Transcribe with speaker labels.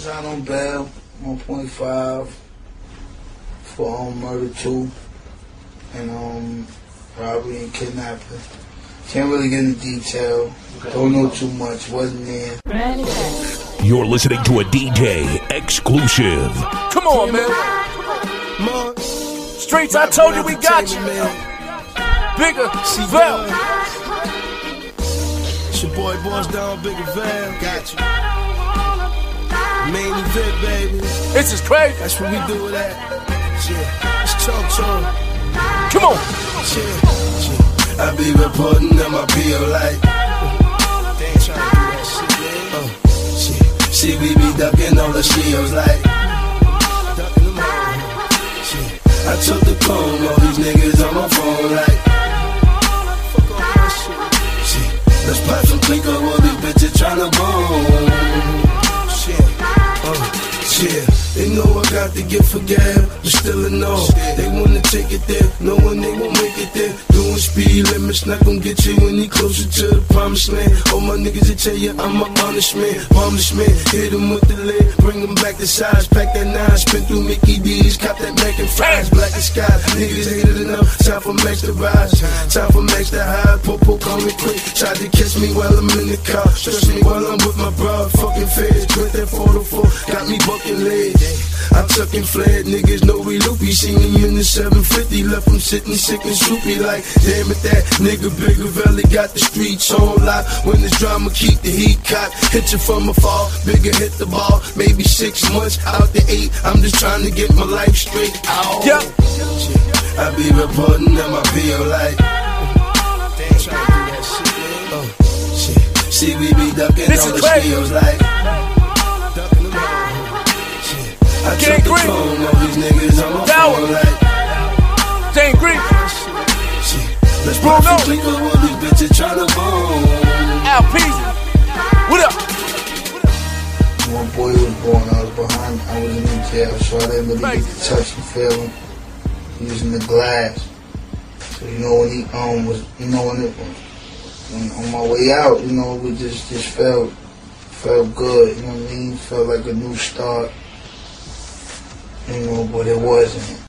Speaker 1: was out on bail, 1.5 for murder 2 and robbery and kidnapping. Can't really get into detail. Don't know too much. Wasn't there.
Speaker 2: You're listening to a DJ exclusive.
Speaker 3: Come on, man. Streets, I told you we got you. Bigger Vel.
Speaker 4: It's your boy Boss Down, Bigger Vel. Got you. Main event, baby.
Speaker 3: This is crazy.
Speaker 4: That's what we do with that. Yeah. It's Chunk.
Speaker 3: Come on.
Speaker 4: Yeah. I be reporting on my PO like. They ain't trying to do that shit, man. See, we be ducking all the shields like. Ducking them all. I took the cone, all these niggas on my phone like. Fuck all that shit. Let's pop some clinker, all these bitches tryna bone. Yeah, they know I got to get for gas, but still a no. They wanna take it there, knowing they won't make it there. Doing speed limits, not gon' get you any closer to the promised land. All my niggas that tell you I'm an honest man, harmless man. Hit them with the lid, bring them back to size. Pack that 9, spin through Mickey D's, cop that mac and fries. Black as sky, niggas hated enough. Time for Max to rise, time for Max to hide. Popo call me quick, tried to catch me while I'm in the car. Stress me while I'm with my bro, fucking feds. Quit that 404, got me bucking legs. I tuck and fled, niggas know we loopy. See me in the 750, left them sitting sick and soupy. Like, damn it, that nigga Bigger Valley got the streets on lock. When there's drama, keep the heat cocked. Hit you from afar, Bigger hit the ball. Maybe 6 months out the 8. I'm just trying to get my life straight out.
Speaker 3: Yep.
Speaker 4: I be reporting on my PO like. They ain't trying to do that shit, man. Shit. See, we be ducking all the skills like. Ducking them all. I took the phone, all these niggas on my phone like.
Speaker 3: Jane Green.
Speaker 4: Let's pop some clinker, all these bitches tryna bone.
Speaker 3: Al Peasy. What up?
Speaker 1: When boy was born, I was behind. I was in the jail, so I didn't really get to touch and feel him using the glass. So when he was, when on my way out, it just felt good. You know what I mean? Felt like a new start. But it wasn't.